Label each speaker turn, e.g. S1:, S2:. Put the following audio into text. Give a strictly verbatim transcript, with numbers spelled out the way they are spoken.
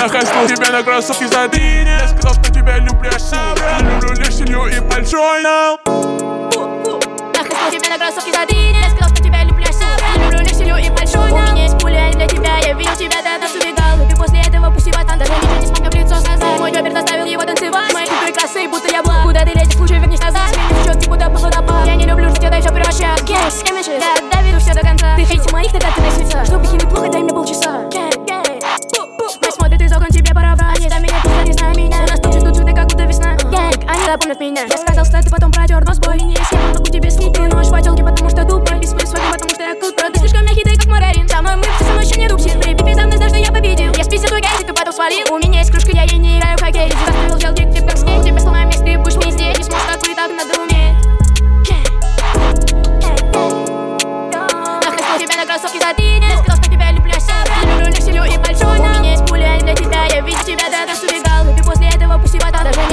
S1: Нахожу тебя на кроссовке за дыни. Я сказал, что тебя люблю, я сам. Я люблю лишь семью и большой нам.
S2: Нахожу тебя на кроссовке за дыни. Я сказал, что тебя люблю, я сам. Я люблю лишь семью и большой нам. У меня есть пуля для тебя. Я видел тебя, ты от нас убегал. И ты после этого пусть и ботан. Даже ничего не смог мне в лицо сказать. Мой джобер заставил его танцевать. Мои чувства красы, будто я благ. Куда ты лезешь, лучше вернись назад. Сменишь счет, ты куда по водопад. Я не люблю жить, дай все превращать. Гейс, имиджи, да, доведу все до конца. Ты хейтил моих, тогда ты носится. Чтобы химить плохо, дай мне полчаса. Мать смотрит из окон, тебе пора врать. Они за меня, пусть не знаю меня. У нас тут ждут цветы, как будто весна. Гэнг, они запомнят меня. Я сказал, что ты потом протер нос бой. Не есть, я могу тебе снить. Ты нож в отелке, потому что тупо. Без происходит, потому что я круто. Ты слишком мягкий, ты как маргарин. Со мной мы, ты со мной еще не дупсин. Припи за мной, знаешь, что я победил. Я спиздил твой гайзик, ты потом свалил. У меня есть кружка, я ей не играю в хоккей. Ты заставил желтик, ты как скейт. Тебя сломаем, если ты будешь везде. Не сможешь, как вы, так надо уметь. Нахожу тебя на кроссовке за дыни. Я сказал, что тебя люблю, я сам. Я люблю лишь семью и большой нам. У меня есть пуля для тебя. Я видел тебя, ты от нас убегал. И ты после этого пусть и ботан. Даже